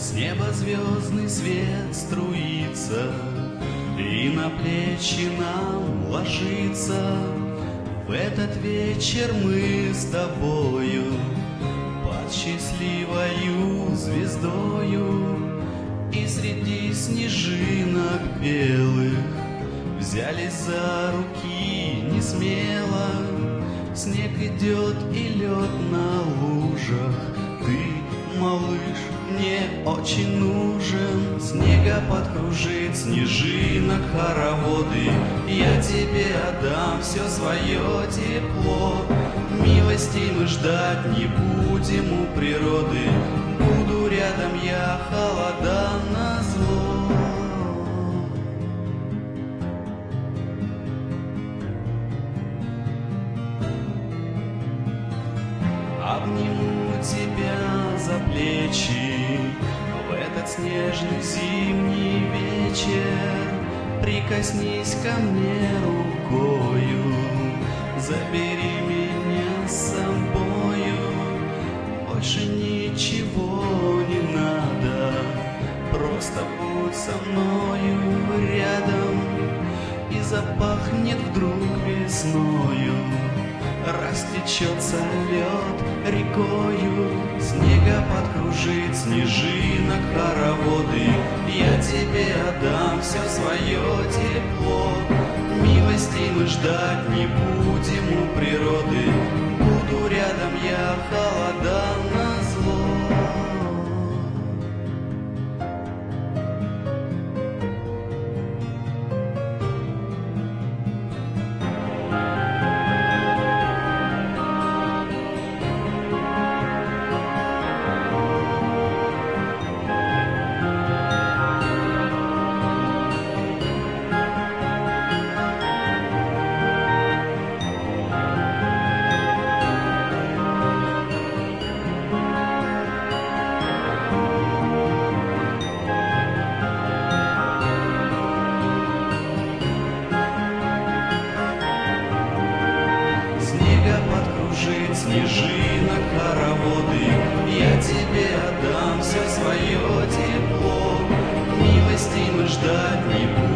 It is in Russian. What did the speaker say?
С неба звездный свет струится и на плечи нам ложится. В этот вечер мы с тобою под счастливою звездою, и среди снежинок белых взялись за руки не смело. Снег идет и лед на лужах, ты, малыш, мне очень нужен. Снега подкружит снежинок хороводы, я тебе отдам все свое тепло. Милости мы ждать не будем у природы, буду рядом я, холода назло. Обниму тебя за плечи в этот снежный зимний вечер. Прикоснись ко мне рукою, забери меня с собою. Больше ничего не надо, просто будь со мною рядом. И запахнет вдруг весною, растечется лед рекою. Снега подкружит снежинок хороводы, я тебе отдам все свое тепло. Милости мы ждать не будем у природы, буду рядом я, холода назло. Снежинок хороводы, я тебе отдам все свое тепло. Милости мы ждать не будем.